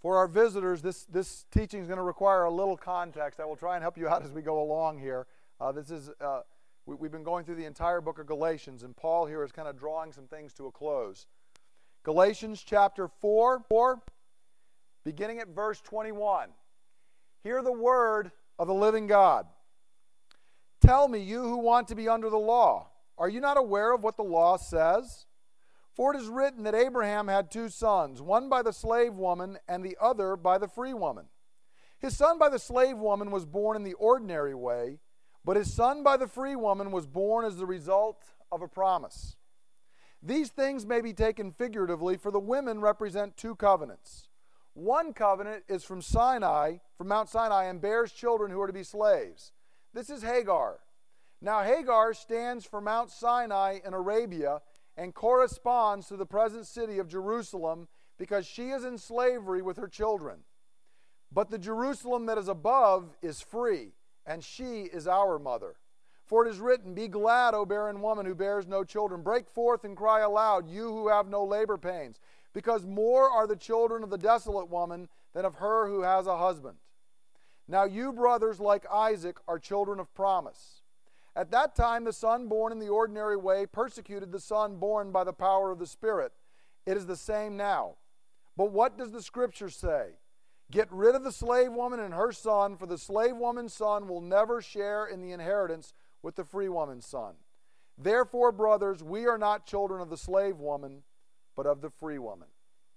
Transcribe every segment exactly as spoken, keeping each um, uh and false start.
For our visitors, this, this teaching is going to require a little context. I will try and help you out as we go along here. Uh, this is uh, we, we've been going through the entire book of Galatians, and Paul here is kind of drawing some things to a close. Galatians chapter four, four, beginning at verse twenty-one. Hear the word of the living God. Tell me, you who want to be under the law, are you not aware of what the law says? For it is written that Abraham had two sons, one by the slave woman and the other by the free woman. His son by the slave woman was born in the ordinary way, but his son by the free woman was born as the result of a promise. These things may be taken figuratively, for the women represent two covenants. One covenant is from Sinai, from Mount Sinai, and bears children who are to be slaves. This is Hagar. Now Hagar stands for Mount Sinai in Arabia and corresponds to the present city of Jerusalem because she is in slavery with her children. But the Jerusalem that is above is free, and she is our mother. For it is written, Be glad, O barren woman who bears no children. Break forth and cry aloud, you who have no labor pains, because more are the children of the desolate woman than of her who has a husband. Now you, brothers, like Isaac, are children of promise. At that time, the son born in the ordinary way persecuted the son born by the power of the Spirit. It is the same now. But what does the Scripture say? Get rid of the slave woman and her son, for the slave woman's son will never share in the inheritance with the free woman's son. Therefore, brothers, we are not children of the slave woman, but of the free woman.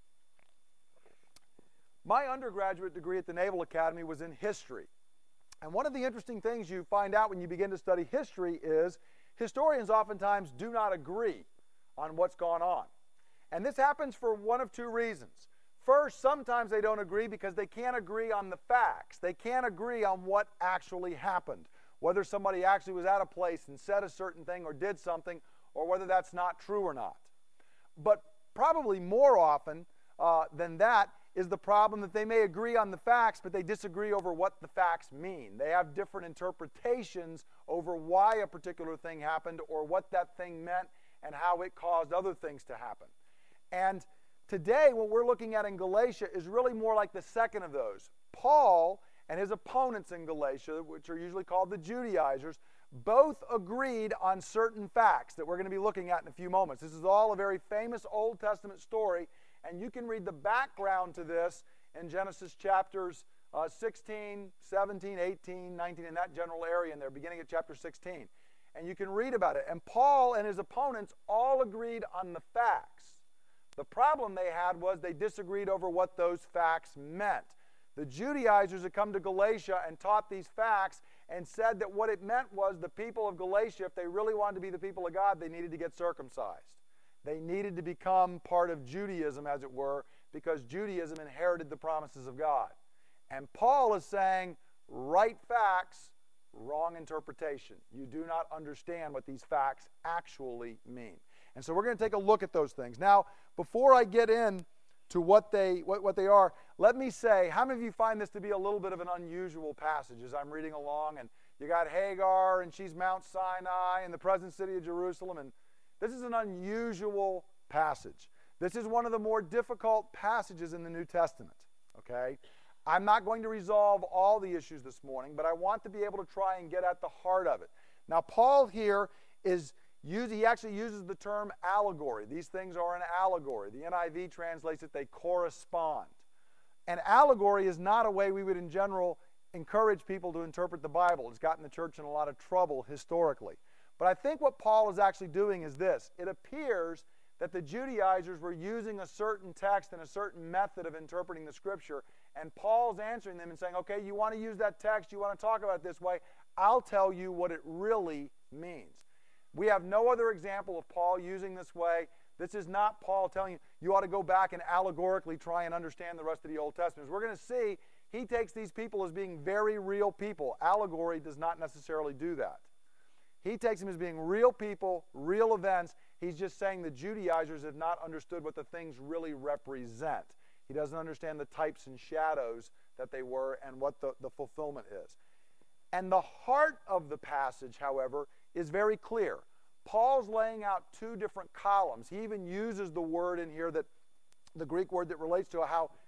My undergraduate degree at the Naval Academy was in history. And one of the interesting things you find out when you begin to study history is historians oftentimes do not agree on what's gone on. And this happens for one of two reasons. First, sometimes they don't agree because they can't agree on the facts. They can't agree on what actually happened, whether somebody actually was at a place and said a certain thing or did something, or whether that's not true or not. But probably more often uh, than that is the problem that they may agree on the facts, but they disagree over what the facts mean. They have different interpretations over why a particular thing happened or what that thing meant and how it caused other things to happen. And today, what we're looking at in Galatia is really more like the second of those. Paul and his opponents in Galatia, which are usually called the Judaizers, both agreed on certain facts that we're going to be looking at in a few moments. This is all a very famous Old Testament story, and you can read the background to this in Genesis chapters uh, sixteen, seventeen, eighteen, nineteen, in that general area in there, beginning at chapter sixteen. And you can read about it. And Paul and his opponents all agreed on the facts. The problem they had was they disagreed over what those facts meant. The Judaizers had come to Galatia and taught these facts and said that what it meant was the people of Galatia, if they really wanted to be the people of God, they needed to get circumcised. They needed to become part of Judaism, as it were, because Judaism inherited the promises of God. And Paul is saying, right facts, wrong interpretation. You do not understand what these facts actually mean. And so we're going to take a look at those things. Now, before I get in to what they, what, what they are, let me say, how many of you find this to be a little bit of an unusual passage as I'm reading along? And you got Hagar, and she's Mount Sinai, and the present city of Jerusalem, and this is an unusual passage. This is one of the more difficult passages in the New Testament, okay? I'm not going to resolve all the issues this morning, but I want to be able to try and get at the heart of it. Now, Paul here is using, he actually uses the term allegory. These things are an allegory. The N I V translates it, they correspond. And allegory is not a way we would in general encourage people to interpret the Bible. It's gotten the church in a lot of trouble historically. But I think what Paul is actually doing is this. It appears that the Judaizers were using a certain text and a certain method of interpreting the Scripture, and Paul's answering them and saying, okay, you want to use that text, you want to talk about it this way, I'll tell you what it really means. We have no other example of Paul using this way. This is not Paul telling you, you ought to go back and allegorically try and understand the rest of the Old Testament. As we're going to see, he takes these people as being very real people. Allegory does not necessarily do that. He takes them as being real people, real events. He's just saying the Judaizers have not understood what the things really represent. He doesn't understand the types and shadows that they were and what the, the fulfillment is. And the heart of the passage, however, is very clear. Paul's laying out two different columns. He even uses the word in here, that the Greek word that relates to how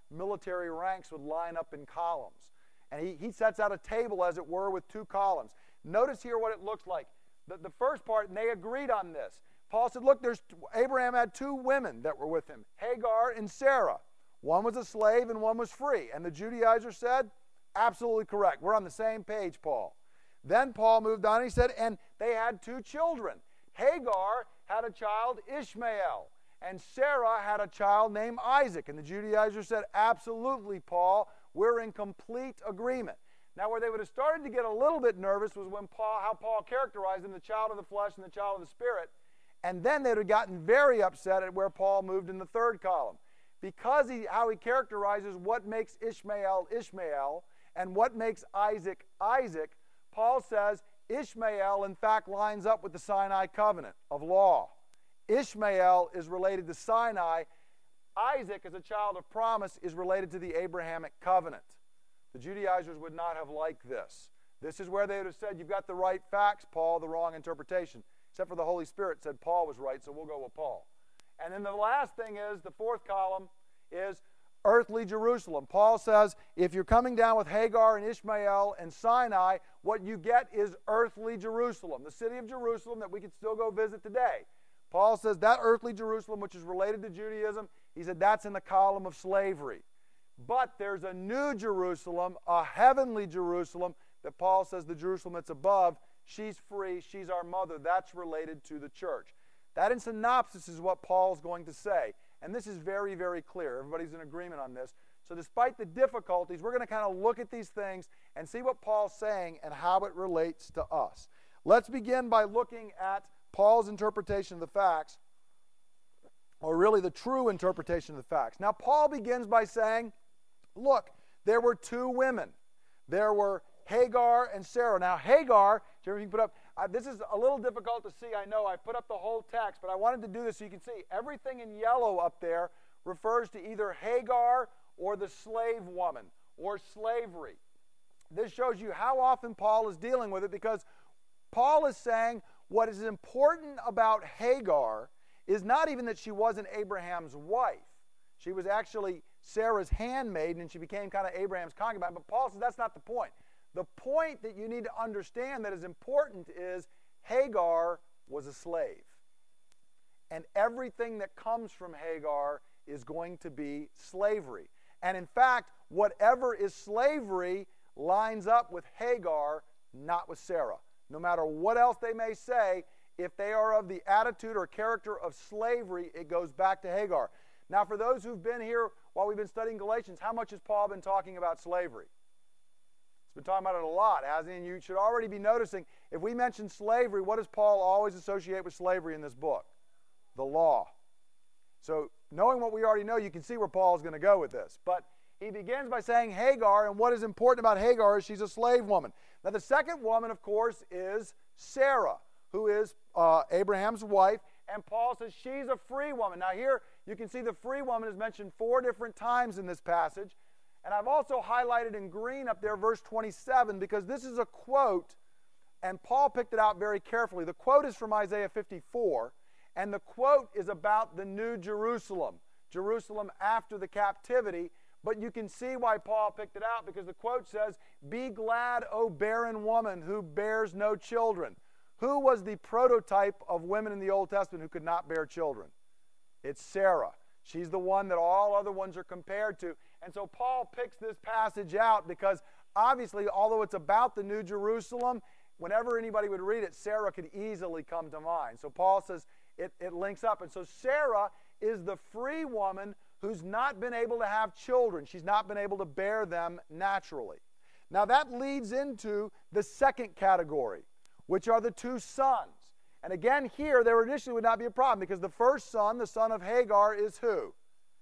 military ranks would line up in columns. And he, he sets out a table, as it were, with two columns. Notice here what it looks like. The, the first part, and they agreed on this. Paul said, look, there's Abraham had two women that were with him, Hagar and Sarah. One was a slave and one was free. And the Judaizers said, absolutely correct. We're on the same page, Paul. Then Paul moved on and he said, and they had two children. Hagar had a child, Ishmael, and Sarah had a child named Isaac. And the Judaizers said, absolutely, Paul, we're in complete agreement. Now, where they would have started to get a little bit nervous was when Paul, how Paul characterized them, the child of the flesh and the child of the spirit. And then they would have gotten very upset at where Paul moved in the third column. Because he, how he characterizes what makes Ishmael Ishmael and what makes Isaac Isaac, Paul says Ishmael, in fact, lines up with the Sinai covenant of law. Ishmael is related to Sinai. Isaac, as a child of promise, is related to the Abrahamic covenant. The Judaizers would not have liked this. This is where they would have said, you've got the right facts, Paul, the wrong interpretation. Except for the Holy Spirit said Paul was right, so we'll go with Paul. And then the last thing is, the fourth column is earthly Jerusalem. Paul says, if you're coming down with Hagar and Ishmael and Sinai, what you get is earthly Jerusalem, the city of Jerusalem that we can still go visit today. Paul says that earthly Jerusalem, which is related to Judaism, he said that's in the column of slavery. But there's a new Jerusalem, a heavenly Jerusalem, that Paul says the Jerusalem that's above, she's free, she's our mother. That's related to the church. That in synopsis is what Paul's going to say. And this is very, very clear. Everybody's in agreement on this. So despite the difficulties, we're going to kind of look at these things and see what Paul's saying and how it relates to us. Let's begin by looking at Paul's interpretation of the facts, or really the true interpretation of the facts. Now, Paul begins by saying, look, there were two women. There were Hagar and Sarah. Now, Hagar, Jeremy, you can put up, uh, this is a little difficult to see, I know. I put up the whole text, but I wanted to do this so you can see. Everything in yellow up there refers to either Hagar or the slave woman or slavery. This shows you how often Paul is dealing with it, because Paul is saying what is important about Hagar is not even that she wasn't Abraham's wife. She was actually Sarah's handmaiden, and she became kind of Abraham's concubine. But Paul says that's not the point. The point that you need to understand that is important is Hagar was a slave. And everything that comes from Hagar is going to be slavery. And in fact, whatever is slavery lines up with Hagar, not with Sarah. No matter what else they may say, if they are of the attitude or character of slavery, it goes back to Hagar. Now, for those who've been here while we've been studying Galatians, how much has Paul been talking about slavery? He's been talking about it a lot, hasn't he? And you should already be noticing, if we mention slavery, what does Paul always associate with slavery in this book? The law. So, knowing what we already know, you can see where Paul's going to go with this. But he begins by saying Hagar, and what is important about Hagar is she's a slave woman. Now, the second woman, of course, is Sarah, who is uh, Abraham's wife, and Paul says she's a free woman. Now, here you can see the free woman is mentioned four different times in this passage, and I've also highlighted in green up there verse twenty-seven, because this is a quote, and Paul picked it out very carefully. The quote is from Isaiah fifty-four, and the quote is about the New Jerusalem, Jerusalem after the captivity. But you can see why Paul picked it out, because the quote says, "Be glad, O barren woman who bears no children." Who was the prototype of women in the Old Testament who could not bear children? It's Sarah. She's the one that all other ones are compared to. And so Paul picks this passage out because obviously, although it's about the New Jerusalem, whenever anybody would read it, Sarah could easily come to mind. So Paul says it, it links up. And so Sarah is the free woman who's not been able to have children. She's not been able to bear them naturally. Now that leads into the second category, which are the two sons. And again, here, there initially would not be a problem, because the first son, the son of Hagar, is who?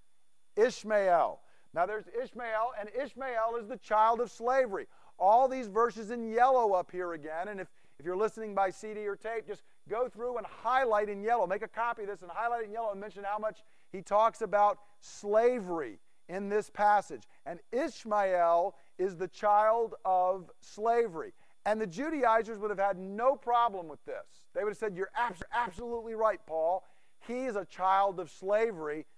Ishmael. Now there's Ishmael, and Ishmael is the child of slavery. All these verses in yellow up here again, and if, if you're listening by C D or tape, just go through and highlight in yellow. Make a copy of this and highlight it in yellow and mention how much he talks about slavery in this passage. And Ishmael is the child of slavery. And the Judaizers would have had no problem with this. They would have said, you're absolutely right, Paul. He is a child of slavery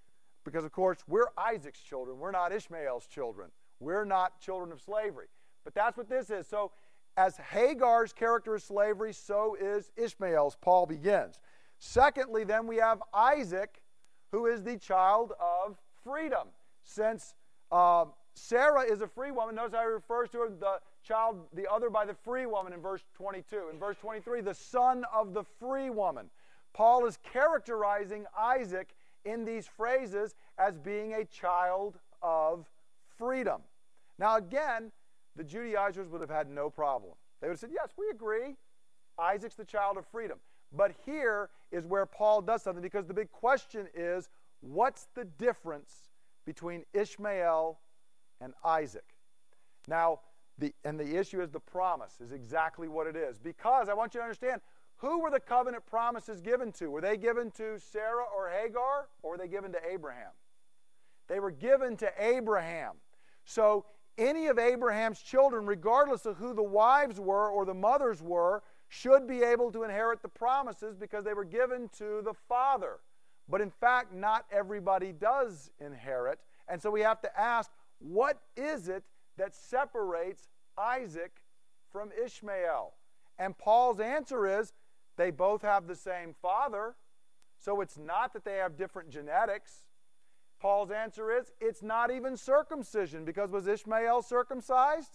because, of course, we're Isaac's children. We're not Ishmael's children. We're not children of slavery. But that's what this is. So as Hagar's character is slavery, so is Ishmael's, Paul begins. Secondly, then we have Isaac, who is the child of freedom. Since uh, Sarah is a free woman, notice how he refers to her, the child, the other by the free woman in verse twenty-two. In verse twenty-three, the son of the free woman. Paul is characterizing Isaac in these phrases as being a child of freedom. Now again, the Judaizers would have had no problem. They would have said, yes, we agree. Isaac's the child of freedom. But here is where Paul does something, because the big question is, what's the difference between Ishmael and Isaac? Now, the, and the issue is the promise is exactly what it is. Because I want you to understand, who were the covenant promises given to? Were they given to Sarah or Hagar, or were they given to Abraham? They were given to Abraham. So any of Abraham's children, regardless of who the wives were or the mothers were, should be able to inherit the promises because they were given to the father. But in fact, not everybody does inherit. And so we have to ask, what is it that separates Isaac from Ishmael? And Paul's answer is, they both have the same father, so it's not that they have different genetics. Paul's answer is, it's not even circumcision, because was Ishmael circumcised?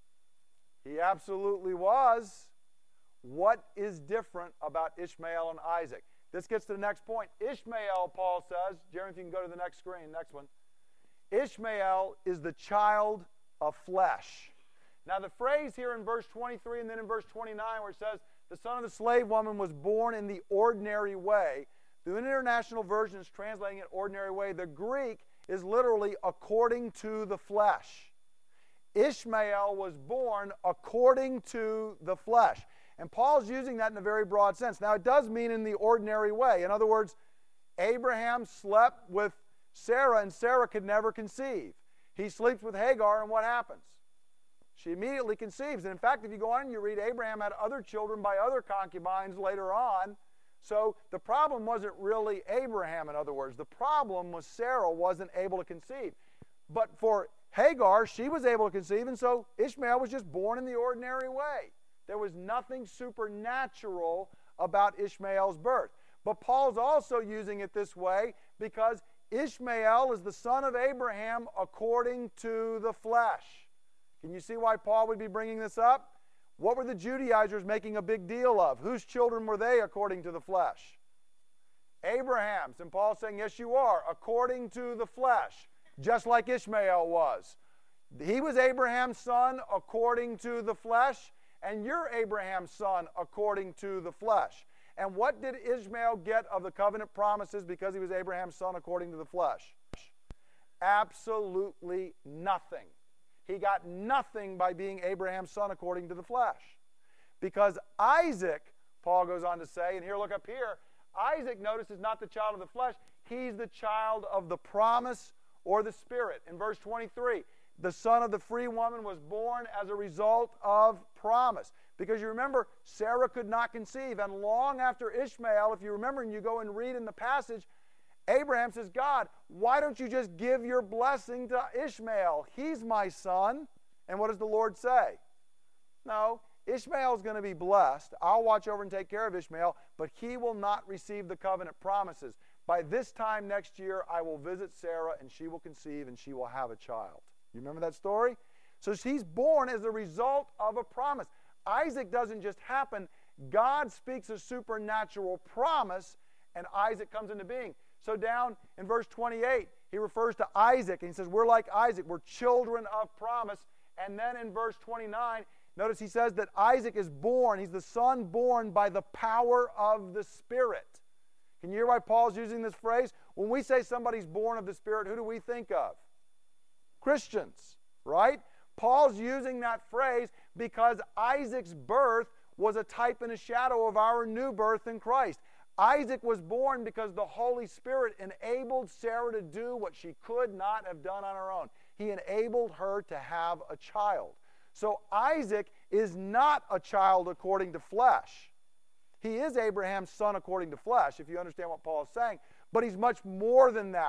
He absolutely was. What is different about Ishmael and Isaac? This gets to the next point. Ishmael, Paul says, Jeremy, if you can go to the next screen, next one. Ishmael is the child of flesh. Now the phrase here in verse twenty-three and then in verse twenty-nine where it says, the son of the slave woman was born in the ordinary way. The International Version is translating it ordinary way. The Greek is literally according to the flesh. Ishmael was born according to the flesh. And Paul's using that in a very broad sense. Now, it does mean in the ordinary way. In other words, Abraham slept with Sarah, and Sarah could never conceive. He sleeps with Hagar, and what happens? She immediately conceives. And in fact, if you go on and you read, Abraham had other children by other concubines later on. So the problem wasn't really Abraham, in other words. The problem was Sarah wasn't able to conceive. But for Hagar, she was able to conceive, and so Ishmael was just born in the ordinary way. There was nothing supernatural about Ishmael's birth. But Paul's also using it this way because Ishmael is the son of Abraham according to the flesh. Can you see why Paul would be bringing this up? What were the Judaizers making a big deal of? Whose children were they according to the flesh? Abraham's. And Paul's saying, yes, you are, according to the flesh, just like Ishmael was. He was Abraham's son according to the flesh, and you're Abraham's son according to the flesh. And what did Ishmael get of the covenant promises because he was Abraham's son according to the flesh? Absolutely nothing. He got nothing by being Abraham's son according to the flesh. Because Isaac, Paul goes on to say, and here, look up here, Isaac, notice, is not the child of the flesh. He's the child of the promise or the Spirit. In verse twenty-three, the son of the free woman was born as a result of promise. Because you remember, Sarah could not conceive. And long after Ishmael, if you remember and you go and read in the passage, Abraham says, God, why don't you just give your blessing to Ishmael? He's my son. And what does the Lord say? No, Ishmael's going to be blessed. I'll watch over and take care of Ishmael, but he will not receive the covenant promises. By this time next year, I will visit Sarah, and she will conceive, and she will have a child. You remember that story? So she's born as a result of a promise. Isaac doesn't just happen. God speaks a supernatural promise, and Isaac comes into being. So down in verse twenty-eight, he refers to Isaac, and he says, we're like Isaac. We're children of promise. And then in verse twenty-nine, notice he says that Isaac is born. He's the son born by the power of the Spirit. Can you hear why Paul's using this phrase? When we say somebody's born of the Spirit, who do we think of? Christians, right? Paul's using that phrase because Isaac's birth was a type and a shadow of our new birth in Christ. Isaac was born because the Holy Spirit enabled Sarah to do what she could not have done on her own. He enabled her to have a child. So Isaac is not a child according to flesh. He is Abraham's son according to flesh, if you understand what Paul is saying. But he's much more than that.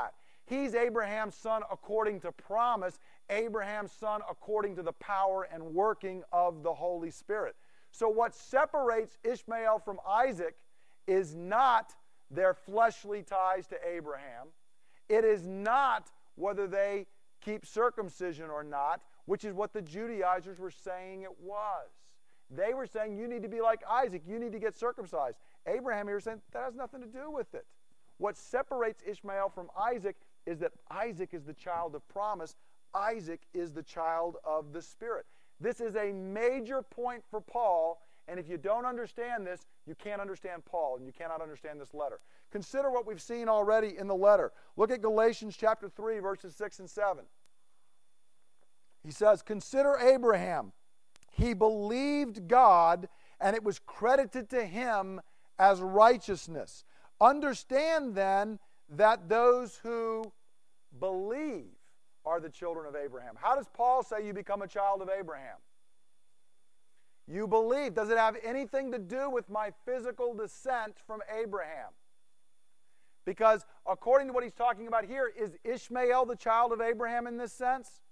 He's Abraham's son according to promise, Abraham's son according to the power and working of the Holy Spirit. So what separates Ishmael from Isaac is not their fleshly ties to Abraham. It is not whether they keep circumcision or not, which is what the Judaizers were saying it was. They were saying you need to be like Isaac, you need to get circumcised. Abraham here is saying that has nothing to do with it. What separates Ishmael from Isaac is that Isaac is the child of promise. Isaac is the child of the Spirit. This is a major point for Paul, and if you don't understand this, you can't understand Paul, and you cannot understand this letter. Consider what we've seen already in the letter. Look at Galatians chapter three, verses six and seven. He says, "Consider Abraham. He believed God, and it was credited to him as righteousness. Understand then that those who believe are the children of Abraham." How does Paul say you become a child of Abraham? You believe. Does it have anything to do with my physical descent from Abraham? Because according to what he's talking about here, is Ishmael the child of Abraham in this sense?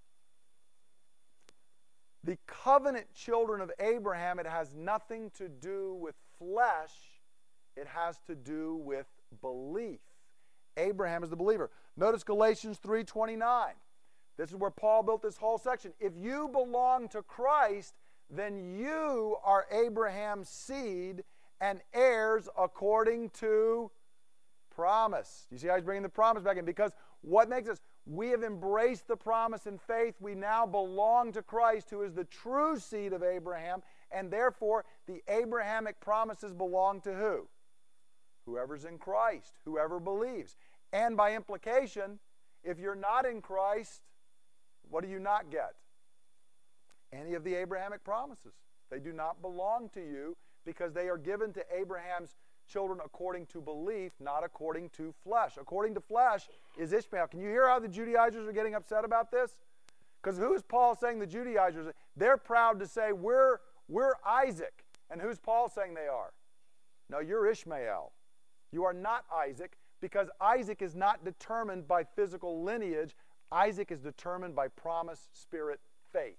The covenant children of Abraham, it has nothing to do with flesh. It has to do with belief. Abraham is the believer. Notice Galatians three twenty-nine. This is where Paul built this whole section. If you belong to Christ, then you are Abraham's seed and heirs according to promise. You see how he's bringing the promise back in? Because what makes us? We have embraced the promise in faith. We now belong to Christ, who is the true seed of Abraham, and therefore the Abrahamic promises belong to who? Whoever's in Christ, whoever believes. And by implication, if you're not in Christ, what do you not get? Any of the Abrahamic promises. They do not belong to you because they are given to Abraham's children according to belief, not according to flesh. According to flesh is Ishmael. Can you hear how the Judaizers are getting upset about this? Because who is Paul saying the Judaizers? They're proud to say, we're, we're Isaac. And who's Paul saying they are? No, you're Ishmael. You are not Isaac, because Isaac is not determined by physical lineage. Isaac is determined by promise, spirit, faith,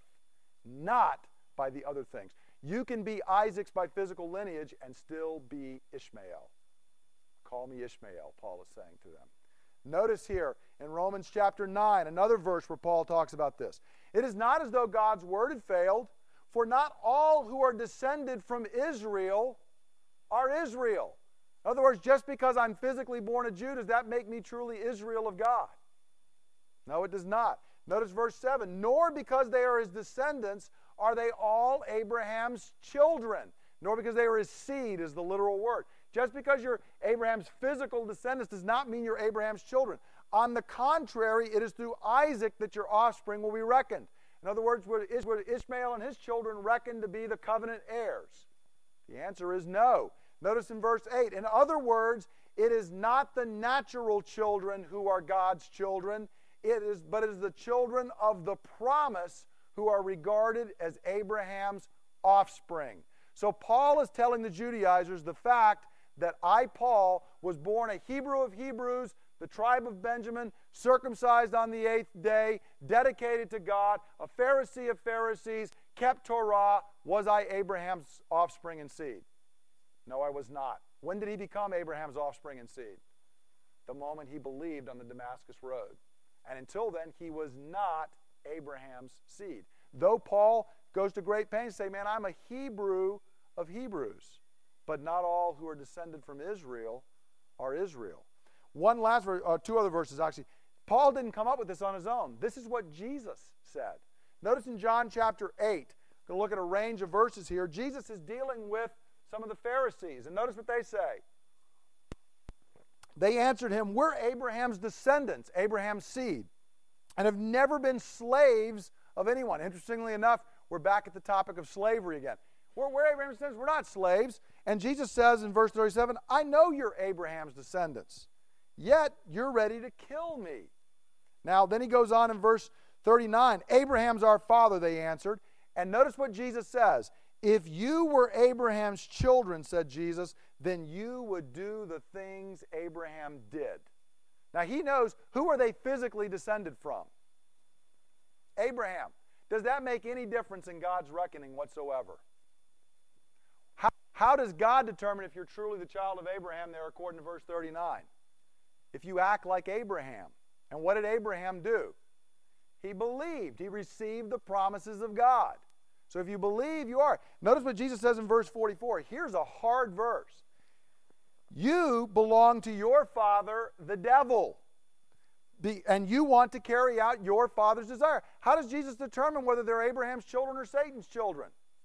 not by the other things. You can be Isaac's by physical lineage and still be Ishmael. Call me Ishmael, Paul is saying to them. Notice here in Romans chapter nine, another verse where Paul talks about this. It is not as though God's word had failed, for not all who are descended from Israel are Israel. In other words, just because I'm physically born a Jew, does that make me truly Israel of God? No, it does not. Notice verse seven. Nor because they are his descendants are they all Abraham's children, nor because they are his seed is the literal word. Just because you're Abraham's physical descendants does not mean you're Abraham's children. On the contrary, it is through Isaac that your offspring will be reckoned. In other words, were Ishmael and his children reckoned to be the covenant heirs? The answer is no. Notice in verse eight, in other words, it is not the natural children who are God's children, it is, but it is the children of the promise who are regarded as Abraham's offspring. So Paul is telling the Judaizers the fact that I, Paul, was born a Hebrew of Hebrews, the tribe of Benjamin, circumcised on the eighth day, dedicated to God, a Pharisee of Pharisees, kept Torah. Was I Abraham's offspring and seed? No, I was not. When did he become Abraham's offspring and seed? The moment he believed on the Damascus road. And until then, he was not Abraham's seed. Though Paul goes to great pains to say, man, I'm a Hebrew of Hebrews. But not all who are descended from Israel are Israel. One last verse, uh, two other verses actually. Paul didn't come up with this on his own. This is what Jesus said. Notice in John chapter eight, we're going to look at a range of verses here. Jesus is dealing with some of the Pharisees. And notice what they say. They answered him, we're Abraham's descendants, Abraham's seed, and have never been slaves of anyone. Interestingly enough, we're back at the topic of slavery again. We're, we're Abraham's descendants. We're not slaves. And Jesus says in verse thirty-seven, I know you're Abraham's descendants, yet you're ready to kill me. Now, then he goes on in verse thirty-nine, Abraham's our father, they answered. And notice what Jesus says. If you were Abraham's children, said Jesus, then you would do the things Abraham did. Now he knows who are they physically descended from? Abraham. Does that make any difference in God's reckoning whatsoever? How, how does God determine if you're truly the child of Abraham there according to verse thirty-nine? If you act like Abraham. And what did Abraham do? He believed. He received the promises of God. So if you believe, you are. Notice what Jesus says in verse forty-four. Here's a hard verse. You belong to your father, the devil, Be, and you want to carry out your father's desire. How does Jesus determine whether they're Abraham's children or Satan's children?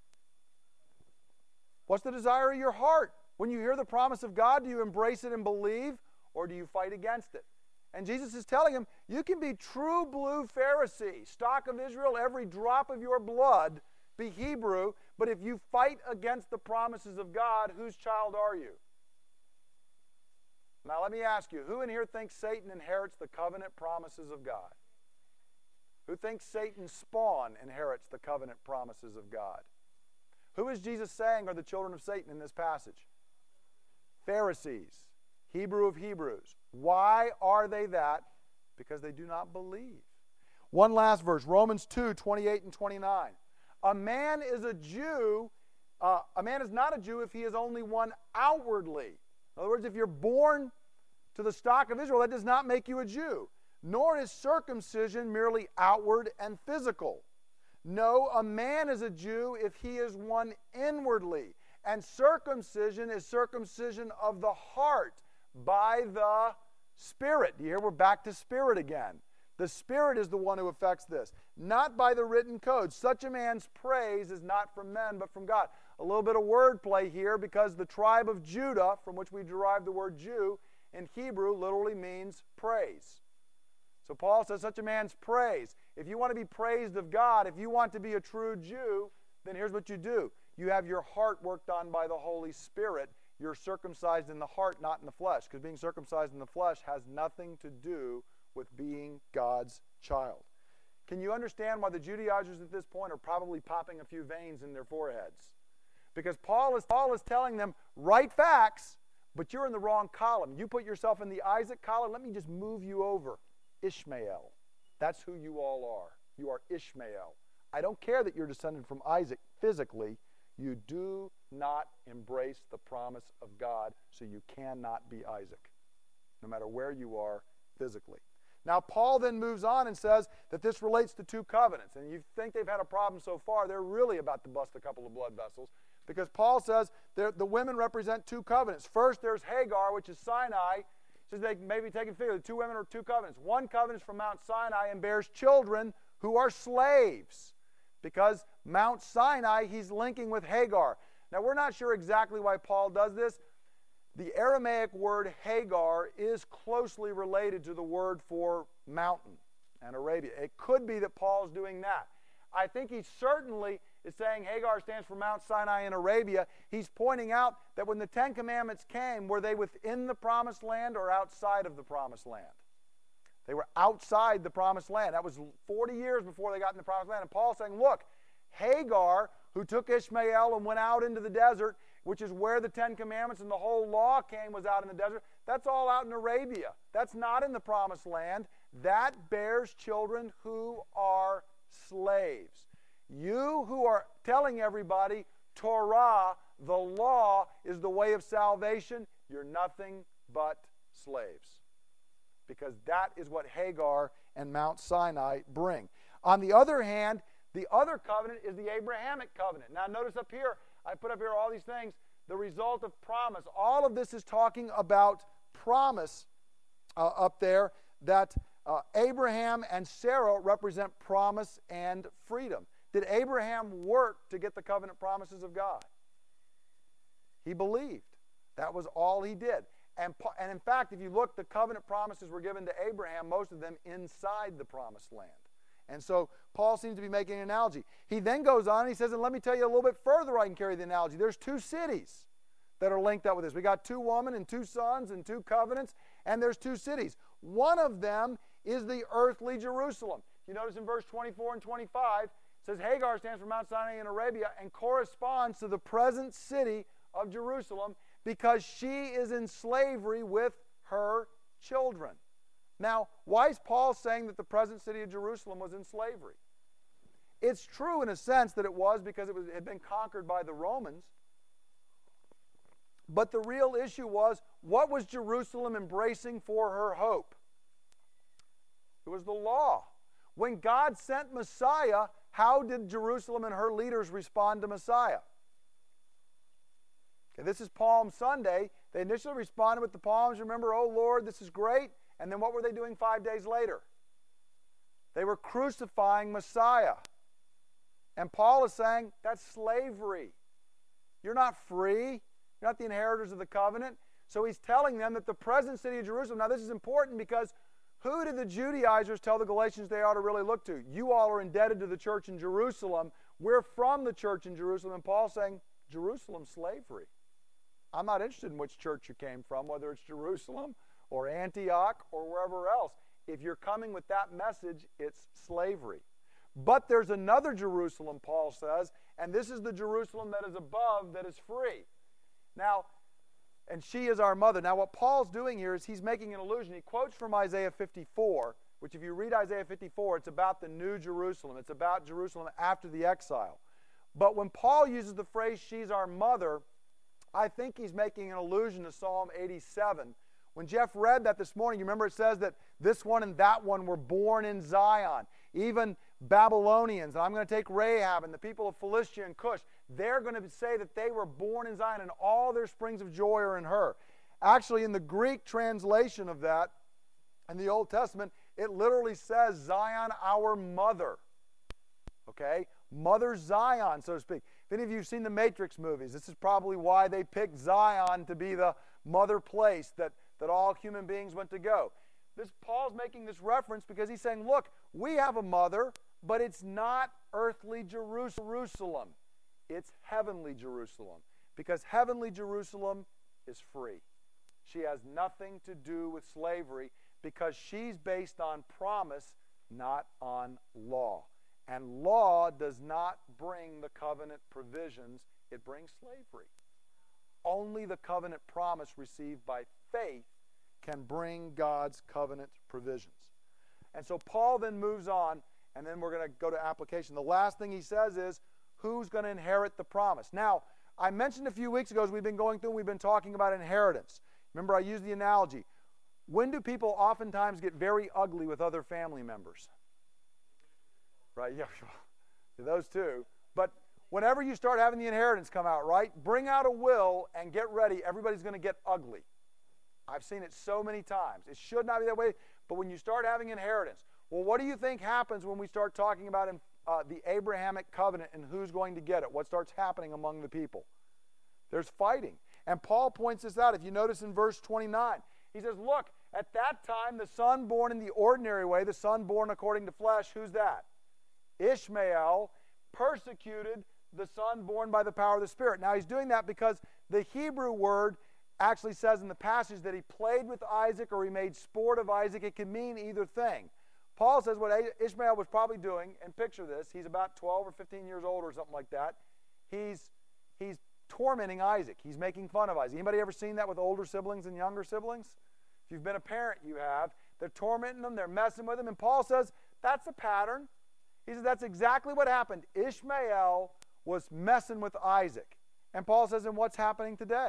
What's the desire of your heart? When you hear the promise of God, do you embrace it and believe, or do you fight against it? And Jesus is telling him, you can be true blue Pharisee, stock of Israel, every drop of your blood, be Hebrew, but if you fight against the promises of God, whose child are you? Now let me ask you, who in here thinks Satan inherits the covenant promises of God? Who thinks Satan's spawn inherits the covenant promises of God? Who is Jesus saying are the children of Satan in this passage? Pharisees, Hebrew of Hebrews. Why are they that? Because they do not believe. One last verse, Romans two, twenty-eight and twenty-nine. A man is a Jew, uh, a man is not a Jew if he is only one outwardly. In other words, if you're born to the stock of Israel, that does not make you a Jew. Nor is circumcision merely outward and physical. No, a man is a Jew if he is one inwardly. And circumcision is circumcision of the heart by the Spirit. Do you hear? We're back to Spirit again. The Spirit is the one who affects this, not by the written code. Such a man's praise is not from men, but from God. A little bit of wordplay here, because the tribe of Judah, from which we derive the word Jew, in Hebrew literally means praise. So Paul says such a man's praise. If you want to be praised of God, if you want to be a true Jew, then here's what you do. You have your heart worked on by the Holy Spirit. You're circumcised in the heart, not in the flesh, because being circumcised in the flesh has nothing to do with being God's child. Can you understand why the Judaizers at this point are probably popping a few veins in their foreheads? Because Paul is, Paul is telling them, write facts, but you're in the wrong column. You put yourself in the Isaac column, let me just move you over. Ishmael. That's who you all are. You are Ishmael. I don't care that you're descended from Isaac physically. You do not embrace the promise of God, so you cannot be Isaac, no matter where you are physically. Now, Paul then moves on and says that this relates to two covenants. And you think they've had a problem so far, they're really about to bust a couple of blood vessels. Because Paul says the women represent two covenants. First, there's Hagar, which is Sinai. Says they may be taken figure. The two women are two covenants. One covenant is from Mount Sinai and bears children who are slaves. Because Mount Sinai, he's linking with Hagar. Now, we're not sure exactly why Paul does this. The Aramaic word Hagar is closely related to the word for mountain and Arabia. It could be that Paul's doing that. I think he certainly is saying Hagar stands for Mount Sinai in Arabia. He's pointing out that when the Ten Commandments came, were they within the Promised Land or outside of the Promised Land? They were outside the Promised Land. That was forty years before they got in the Promised Land. And Paul's saying, look, Hagar, who took Ishmael and went out into the desert, which is where the Ten Commandments and the whole law came, was out in the desert. That's all out in Arabia. That's not in the Promised Land. That bears children who are slaves. You who are telling everybody Torah, the law, is the way of salvation, you're nothing but slaves. Because that is what Hagar and Mount Sinai bring. On the other hand, the other covenant is the Abrahamic covenant. Now notice up here, I put up here all these things, the result of promise. All of this is talking about promise uh, up there, that uh, Abraham and Sarah represent promise and freedom. Did Abraham work to get the covenant promises of God? He believed. That was all he did. And, and in fact, if you look, the covenant promises were given to Abraham, most of them inside the promised land. And so Paul seems to be making an analogy. He then goes on and he says, and let me tell you a little bit further I can carry the analogy. There's two cities that are linked up with this. We got two women and two sons and two covenants, and there's two cities. One of them is the earthly Jerusalem. You notice in verse twenty-four and twenty-five, it says Hagar stands for Mount Sinai in Arabia and corresponds to the present city of Jerusalem because she is in slavery with her children. Now, why is Paul saying that the present city of Jerusalem was in slavery? It's true in a sense that it was because it, was, it had been conquered by the Romans. But the real issue was, what was Jerusalem embracing for her hope? It was the law. When God sent Messiah, how did Jerusalem and her leaders respond to Messiah? Okay, this is Palm Sunday. They initially responded with the palms. Remember, oh Lord, this is great. And then what were they doing five days later? They were crucifying Messiah. And Paul is saying, that's slavery. You're not free. You're not the inheritors of the covenant. So he's telling them that the present city of Jerusalem, now this is important because who did the Judaizers tell the Galatians they ought to really look to? You all are indebted to the church in Jerusalem. We're from the church in Jerusalem. And Paul's saying, Jerusalem's slavery. I'm not interested in which church you came from, whether it's Jerusalem or Antioch or wherever else. If you're coming with that message, it's slavery. But there's another Jerusalem, Paul says, and this is the Jerusalem that is above, that is free. Now, and she is our mother. Now, what Paul's doing here is he's making an allusion. He quotes from Isaiah fifty-four, which if you read Isaiah fifty-four, it's about the new Jerusalem. It's about Jerusalem after the exile. But when Paul uses the phrase, she's our mother, I think he's making an allusion to Psalm eighty-seven. When Jeff read that this morning, you remember it says that this one and that one were born in Zion. Even Babylonians, and I'm going to take Rahab and the people of Philistia and Cush, they're going to say that they were born in Zion and all their springs of joy are in her. Actually, in the Greek translation of that, in the Old Testament, it literally says Zion, our mother. Okay? Mother Zion, so to speak. If any of you have seen the Matrix movies, this is probably why they picked Zion to be the mother place that, that all human beings went to go. This Paul's making this reference because he's saying, look, we have a mother, but it's not earthly Jerusalem. It's heavenly Jerusalem. Because heavenly Jerusalem is free. She has nothing to do with slavery because she's based on promise, not on law. And law does not bring the covenant provisions, it brings slavery. Only the covenant promise received by faith can bring God's covenant provisions. And so Paul then moves on, and then we're going to go to application. The last thing he says is, who's going to inherit the promise? Now, I mentioned a few weeks ago as we've been going through, we've been talking about inheritance. Remember, I used the analogy. When do people oftentimes get very ugly with other family members? Right, yeah, those two. But whenever you start having the inheritance come out, right, bring out a will and get ready. Everybody's going to get ugly. I've seen it so many times. It should not be that way, but when you start having inheritance, well, what do you think happens when we start talking about uh, the Abrahamic covenant and who's going to get it? What starts happening among the people? There's fighting. And Paul points this out. If you notice in verse twenty-nine, he says, look, at that time, the son born in the ordinary way, the son born according to flesh, who's that? Ishmael persecuted the son born by the power of the Spirit. Now, he's doing that because the Hebrew word actually says in the passage that he played with Isaac or he made sport of Isaac. It can mean either thing. Paul says what Ishmael was probably doing, and picture this, he's about twelve or fifteen years old or something like that. He's, he's tormenting Isaac. He's making fun of Isaac. Anybody ever seen that with older siblings and younger siblings? If you've been a parent, you have. They're tormenting them. They're messing with them. And Paul says that's a pattern. He says that's exactly what happened. Ishmael was messing with Isaac. And Paul says, and what's happening today?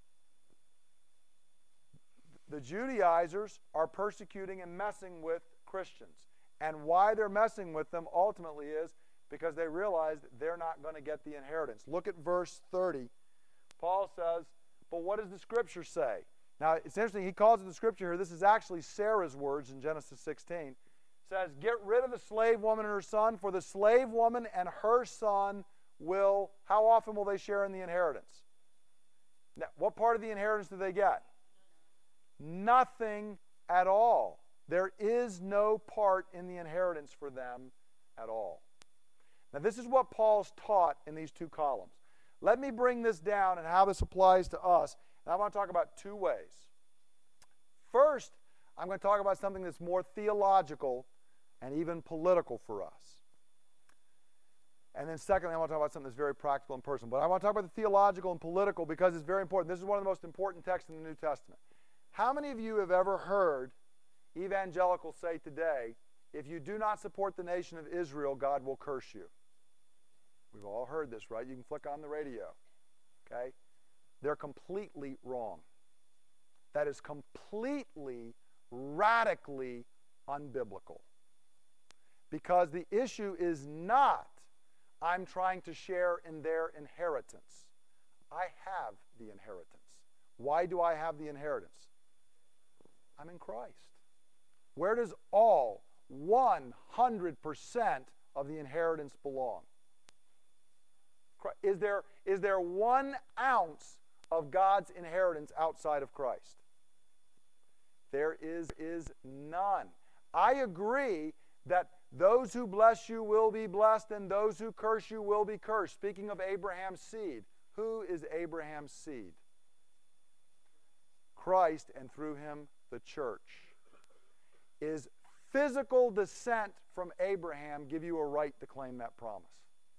The Judaizers are persecuting and messing with Christians. And why they're messing with them ultimately is because they realize that they're not going to get the inheritance. Look at verse thirty. Paul says, but what does the Scripture say? Now, it's interesting. He calls it the Scripture here. This is actually Sarah's words in Genesis sixteen. It says, get rid of the slave woman and her son, for the slave woman and her son will, how often will they share in the inheritance? Now, what part of the inheritance do they get? Nothing at all. There is no part in the inheritance for them at all. Now, this is what Paul's taught in these two columns. Let me bring this down and how this applies to us. And I want to talk about two ways. First, I'm going to talk about something that's more theological and even political for us. And then secondly, I want to talk about something that's very practical and personal. But I want to talk about the theological and political because it's very important. This is one of the most important texts in the New Testament. How many of you have ever heard, evangelicals say today, if you do not support the nation of Israel, God will curse you. We've all heard this, right? You can flick on the radio. Okay? They're completely wrong. That is completely, radically unbiblical. Because the issue is not, I'm trying to share in their inheritance. I have the inheritance. Why do I have the inheritance? I'm in Christ. Where does all one hundred percent of the inheritance belong? Is there, is there one ounce of God's inheritance outside of Christ? There is, is none. I agree that those who bless you will be blessed and those who curse you will be cursed. Speaking of Abraham's seed, who is Abraham's seed? Christ, and through him, the church. Is physical descent from Abraham give you a right to claim that promise?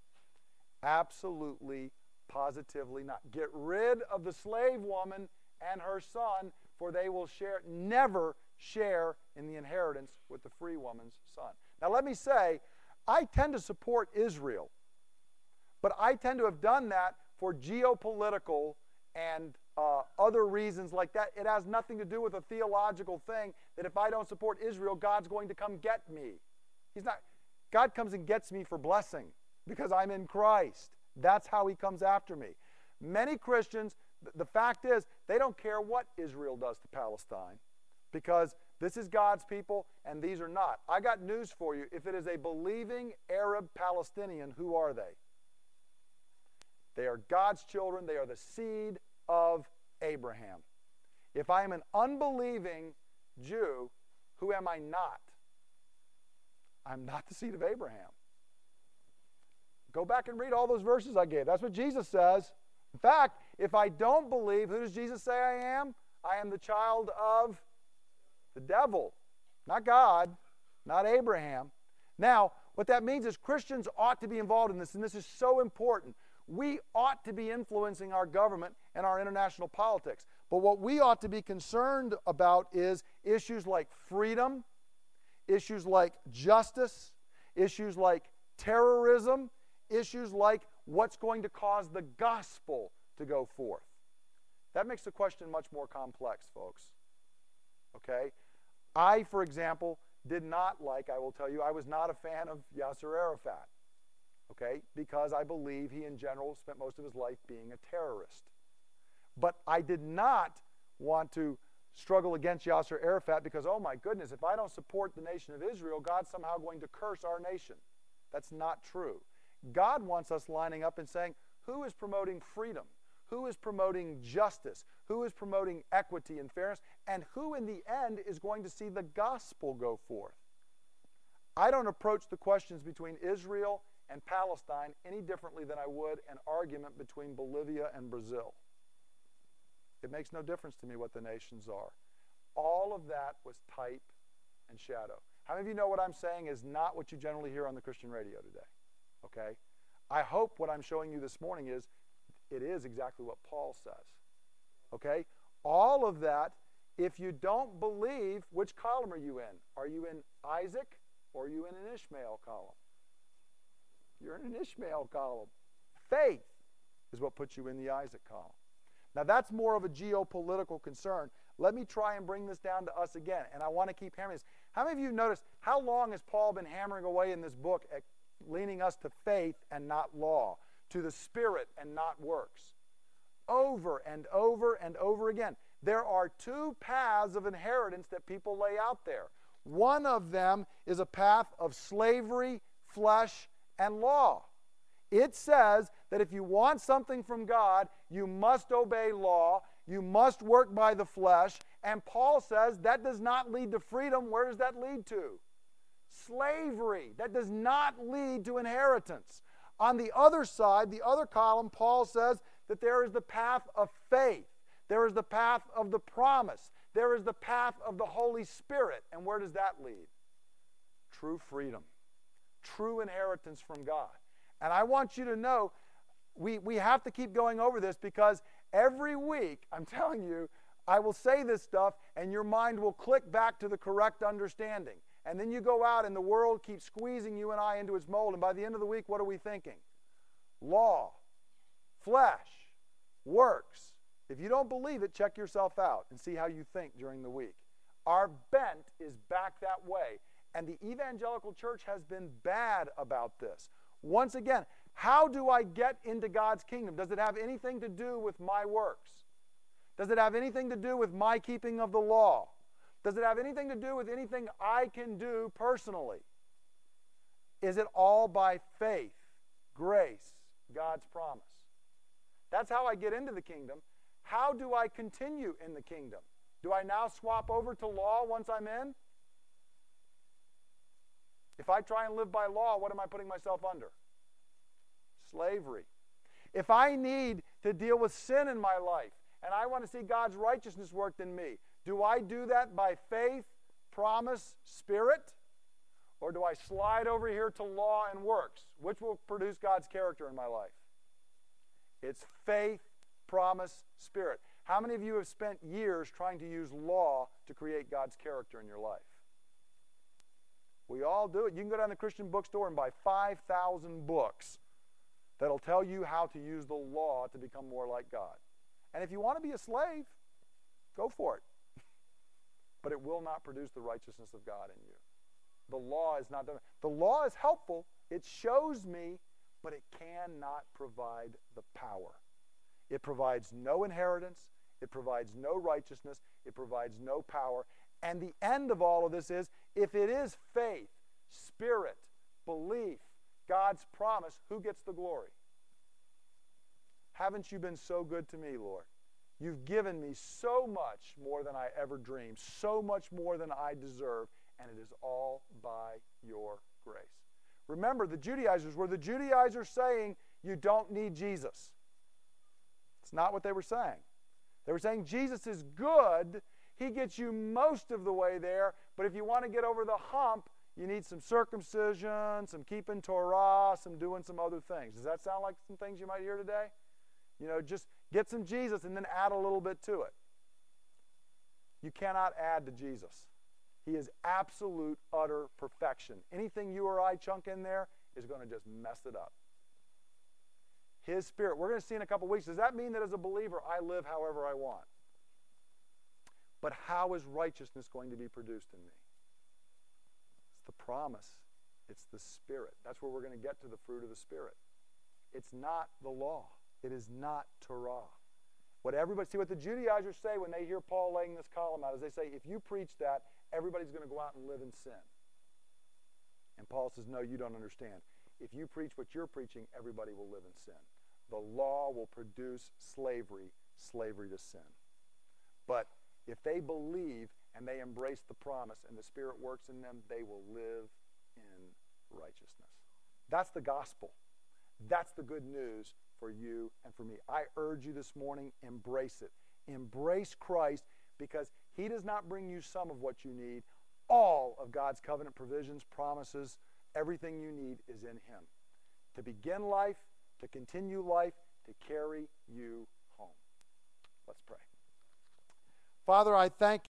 Absolutely, positively not. Get rid of the slave woman and her son, for they will share, never share in the inheritance with the free woman's son. Now let me say, I tend to support Israel, but I tend to have done that for geopolitical and uh, other reasons like that. It has nothing to do with a theological thing that if I don't support Israel, God's going to come get me. He's not. God comes and gets me for blessing because I'm in Christ. That's how he comes after me. Many Christians, the fact is, they don't care what Israel does to Palestine because this is God's people and these are not. I got news for you. If it is a believing Arab Palestinian, who are they? They are God's children. They are the seed of Abraham. If I am an unbelieving Jew, who am I not? I'm not the seed of Abraham. Go back and read all those verses I gave. That's what Jesus says. In fact, if I don't believe, who does Jesus say I am? I am the child of the devil, not God, not Abraham. Now, what that means is Christians ought to be involved in this, and this is so important. We ought to be influencing our government and our international politics. But what we ought to be concerned about is issues like freedom, issues like justice, issues like terrorism, issues like what's going to cause the gospel to go forth. That makes the question much more complex, folks. Okay? I, for example, did not like, I will tell you, I was not a fan of Yasser Arafat. Okay? Because I believe he, in general, spent most of his life being a terrorist. But I did not want to struggle against Yasser Arafat because, oh my goodness, if I don't support the nation of Israel, God's somehow going to curse our nation. That's not true. God wants us lining up and saying, who is promoting freedom? Who is promoting justice? Who is promoting equity and fairness? And who, in the end, is going to see the gospel go forth? I don't approach the questions between Israel and Palestine any differently than I would an argument between Bolivia and Brazil. It makes no difference to me what the nations are. All of that was type and shadow. How many of you know what I'm saying is not what you generally hear on the Christian radio today? Okay? I hope what I'm showing you this morning is it is exactly what Paul says. Okay? All of that, if you don't believe, which column are you in? Are you in Isaac or are you in an Ishmael column? You're in an Ishmael column. Faith is what puts you in the Isaac column. Now that's more of a geopolitical concern. Let me try and bring this down to us again, and I want to keep hammering this. How many of you noticed how long has Paul been hammering away in this book at leaning us to faith and not law, to the Spirit and not works? Over and over and over again. There are two paths of inheritance that people lay out there. One of them is a path of slavery, flesh, and law. It says that if you want something from God, you must obey law, you must work by the flesh, and Paul says that does not lead to freedom. Where does that lead to? Slavery. That does not lead to inheritance. On the other side, the other column, Paul says that there is the path of faith. There is the path of the promise. There is the path of the Holy Spirit. And where does that lead? True freedom. True inheritance from God. And I want you to know, we, we have to keep going over this because every week, I'm telling you, I will say this stuff, and your mind will click back to the correct understanding. And then you go out, and the world keeps squeezing you and I into its mold. And by the end of the week, what are we thinking? Law, flesh, works. If you don't believe it, check yourself out and see how you think during the week. Our bent is back that way. And the evangelical church has been bad about this. Once again, how do I get into God's kingdom? Does it have anything to do with my works? Does it have anything to do with my keeping of the law? Does it have anything to do with anything I can do personally? Is it all by faith, grace, God's promise? That's how I get into the kingdom. How do I continue in the kingdom? Do I now swap over to law once I'm in? If I try and live by law, what am I putting myself under? Slavery. If I need to deal with sin in my life, and I want to see God's righteousness worked in me, do I do that by faith, promise, spirit? Or do I slide over here to law and works? Which will produce God's character in my life? It's faith, promise, spirit. How many of you have spent years trying to use law to create God's character in your life? We all do it. You can go down to the Christian bookstore and buy five thousand books that'll tell you how to use the law to become more like God. And if you want to be a slave, go for it. But it will not produce the righteousness of God in you. The law is not done. The law is helpful. It shows me, but it cannot provide the power. It provides no inheritance. It provides no righteousness. It provides no power. And the end of all of this is, if it is faith, spirit, belief, God's promise, who gets the glory? Haven't you been so good to me, Lord? You've given me so much more than I ever dreamed, so much more than I deserve, and it is all by your grace. Remember, the Judaizers were the Judaizers saying, you don't need Jesus. It's not what they were saying. They were saying Jesus is good. He gets you most of the way there, but if you want to get over the hump, you need some circumcision, some keeping Torah, some doing some other things. Does that sound like some things you might hear today? You know, just get some Jesus and then add a little bit to it. You cannot add to Jesus. He is absolute, utter perfection. Anything you or I chunk in there is going to just mess it up. His Spirit. We're going to see in a couple weeks. Does that mean that as a believer, I live however I want? But how is righteousness going to be produced in me? It's the promise. It's the Spirit. That's where we're going to get to the fruit of the Spirit. It's not the law. It is not Torah. What everybody, see what the Judaizers say when they hear Paul laying this column out is they say, if you preach that, everybody's going to go out and live in sin. And Paul says, no, you don't understand. If you preach what you're preaching, everybody will live in sin. The law will produce slavery, slavery to sin. But if they believe and they embrace the promise and the Spirit works in them, they will live in righteousness. That's the gospel. That's the good news for you and for me. I urge you this morning, embrace it. Embrace Christ, because he does not bring you some of what you need. All of God's covenant provisions, promises, everything you need is in him. To begin life, to continue life, to carry you home. Let's pray. Father, I thank you.